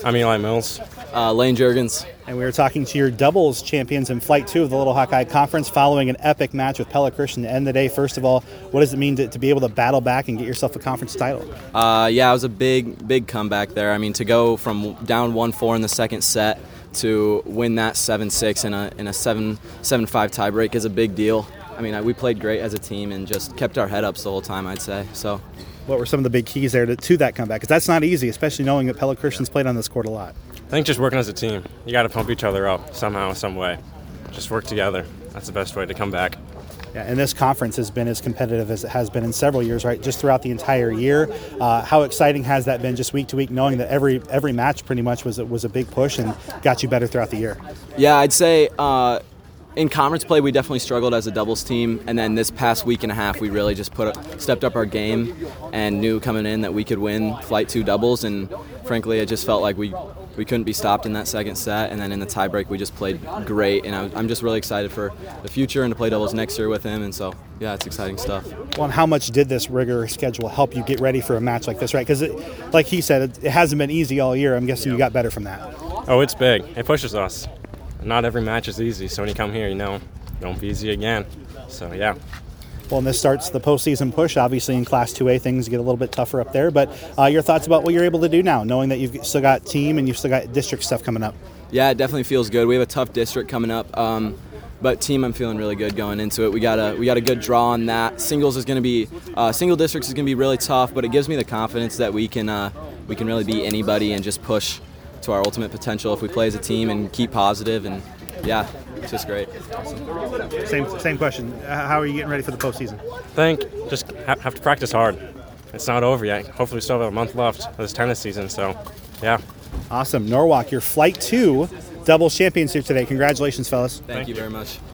I'm Eli Mills. Lane Juergens. And we were talking to your doubles champions in Flight 2 of the Little Hawkeye Conference following an epic match with Pella Christian to end the day. First of all, what does it mean to be able to battle back and get yourself a conference title? Yeah, it was a big comeback there. I mean, to go from down 1-4 in the second set to win that 7-6 in a 7-5 tiebreak is a big deal. I mean, we played great as a team and just kept our head up the whole time, I'd say. So, what were some of the big keys there to that comeback? Because that's not easy, especially knowing that Pella Christian's played on this court a lot. I think just working as a team. You got to pump each other up somehow, some way. Just work together. That's the best way to come back. Yeah, and this conference has been as competitive as it has been in several years, right? Just throughout the entire year. How exciting has that been, just week to week, knowing that every match pretty much was a big push and got you better throughout the year? Yeah, I'd say in conference play, we definitely struggled as a doubles team, and then this past week and a half, we really just stepped up our game and knew coming in that we could win Flight 2 doubles, and frankly, it just felt like we couldn't be stopped in that second set, and then in the tiebreak, we just played great, and I'm just really excited for the future and to play doubles next year with him, and so, yeah, it's exciting stuff. Well, and how much did this rigorous schedule help you get ready for a match like this, right? Because, like he said, it hasn't been easy all year. I'm guessing you got better from that. Oh, it's big. It pushes us. Not every match is easy, so when you come here, you know, don't be easy again. So, yeah. Well, and this starts the postseason push. Obviously, in Class 2A, things get a little bit tougher up there. But your thoughts about what you're able to do now, knowing that you've still got team and you've still got district stuff coming up? Yeah, it definitely feels good. We have a tough district coming up, but team, I'm feeling really good going into it. We got a good draw on that. Singles is going to be single districts is going to be really tough, but it gives me the confidence that we can really beat anybody and just push to our ultimate potential if we play as a team and keep positive, and yeah, it's just great. Same question. How are you getting ready for the postseason? I think just have to practice hard. It's not over yet. Hopefully we still have a month left of this tennis season, so yeah. Awesome. Norwalk, your Flight 2 doubles champions here today. Congratulations, fellas. Thank you very much.